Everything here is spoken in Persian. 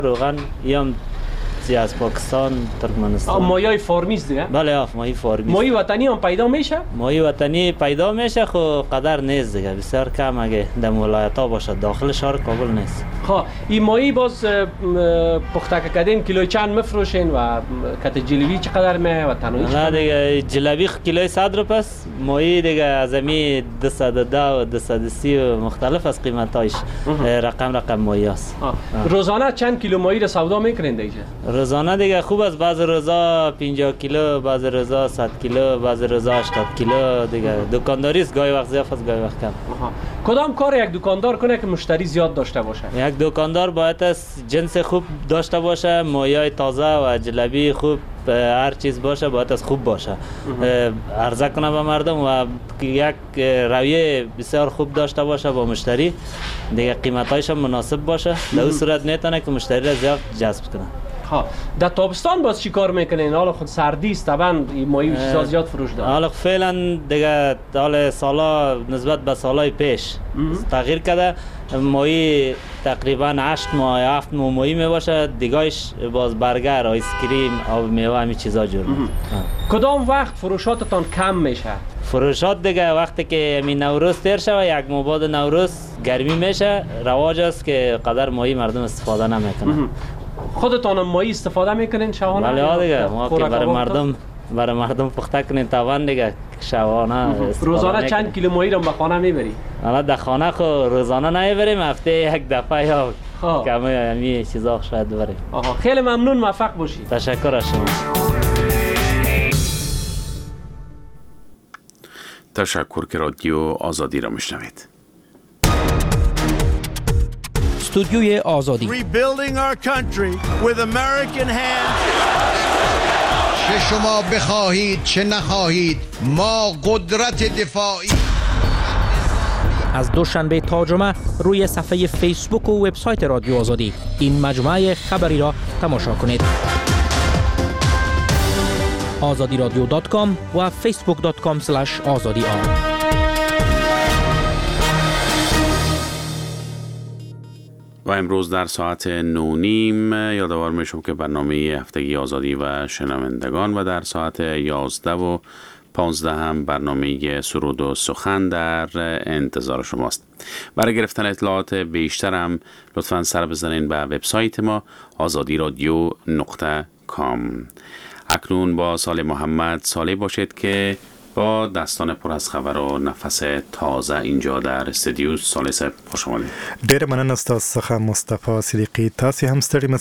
روغن یم از پاکستان ترکمنستان. مایای فارمی است دیگه؟ بله ماهی فارمی. ماهی وطنی هم پیدا میشه؟ ماهی وطنی پیدا میشه خو قدر نیست دیگه، بسیار کم اگه در ولایت ها باشه، داخل شهر کابل نیست. خب این ماهی باز پخته کردین کیلوی چند میفروشین و کت جلبی چقدر میه و تنویش؟ نه دیگه جلبی کیلوی 100 روپیه است. ماهی دیگه از امی 210 و 230 مختلف از قیمتایش. رقم ماهی است. روزانه چند کیلو ماهی را سودا میکنین دیگه؟ روزانه دیگه خوب است، بعض روزا 50 کیلو، بعض روزا 100 کیلو، بعض روزا 80 کیلو دیگه. دکانداری است، گاهی وقت زیاد است، گاهی وقت کم. کدام کار یک دکاندار کنه که مشتری زیاد داشته باشه؟ یک دکاندار باید است جنس خوب داشته باشه، مایای تازه و جلبی خوب، هر چیز باشه باید از خوب باشه، عرضه کنه به مردم و یک رویه بسیار خوب داشته باشه با مشتری دیگه، قیمتایش هم مناسب باشه. در اون صورت میتونه که مشتری را زیاد جذب کنه. در تابستان باز چی کار میکنین؟ حالا خود سردی است طبعا ماهی چیزا زیاد فروش داره. حالا فعلا دیگه حال سالا نسبت به سالای پیش تغییر کرده، ماهی تقریبا 8 ماه 7 ماه ماهی میباشه، دیگهش باز برگر، آیس کریم، آب میوه، همین چیزا جور میشه. کدام وقت فروشاتتان کم میشه؟ فروشات دیگه وقتی که می نوروز تیر شوه، یک ماه بعد نوروز گرمی میشه، رواج است که قدر ماهی مردم استفاده نمیکنن. خودتان ماهی استفاده میکنین شبانه؟ بله دیگه، ما که برای مردم پخته کنین توان دیگه شبانه. روزانه چند کیلو ماهی رو به خانه میبری؟ حالا در خانه خو روزانه نمیبریم، هفته یک دفعه یا کمی همین چیزا شاید بریم. خیلی ممنون، موفق باشید. تشکر از شما. تشکر که رادیو آزادی را میشنوید. استودیوی آزادی. Rebuilding our country with American hands. چه شما بخواهید چه نخواهید، ما قدرت دفاعی. از دوشنبه تا جمعه روی صفحه فیسبوک و وبسایت رادیو آزادی این مجموعه خبری را تماشا کنید. azadiradio.com و facebook.com/azadi. و امروز در ساعت 9:30 یادآور میشم که برنامه هفتگی آزادی و شنوندگان و در ساعت 11 و 15 هم برنامه سرود و سخن در انتظار شماست. برای گرفتن اطلاعات بیشتر هم لطفاً سر بزنین به وبسایت ما azadiradio.com. اکنون با صالح محمد صالح باشید که با داستان پر از خبر و نفس تازه اینجا در استودیو. صالح صاحب خوش آمدید. ډېر مننه ستاسو څخه مصطفی صدیقی. تاسو هم ستړي